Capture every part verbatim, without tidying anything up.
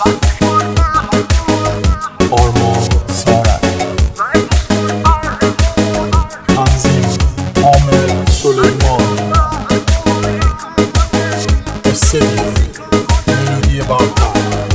آرمان سارک، تنظیم عامر سلیمان، قصه ملودی برتر.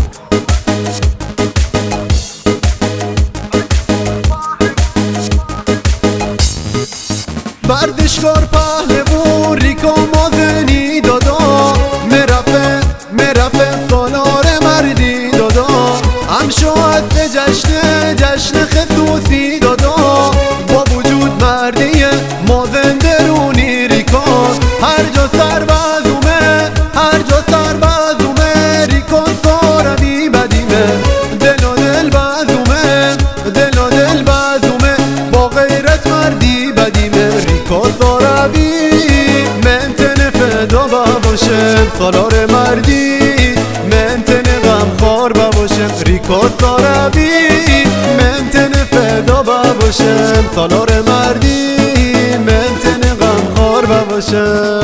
ورزشکار پهلوان ریکا مازنی دادا، مرفه مرفه سالار مردی دادا، هم شاید جشن جشن خصوصی دادا، با وجود مردی مازن درونی ریکا، هر جا سر بزومه هر جا سر بزومه ریکا ساروی بدیمه، دل و دل بزومه دل و دل بزومه، با غیرت مردی بدیمه ریکا ساروی، من تن فدا باشم سالار مردی، من تن غمخوار باشم ریکا ساروی، من تن فدا باشم سالار مردی، من تن غمخوار باشم.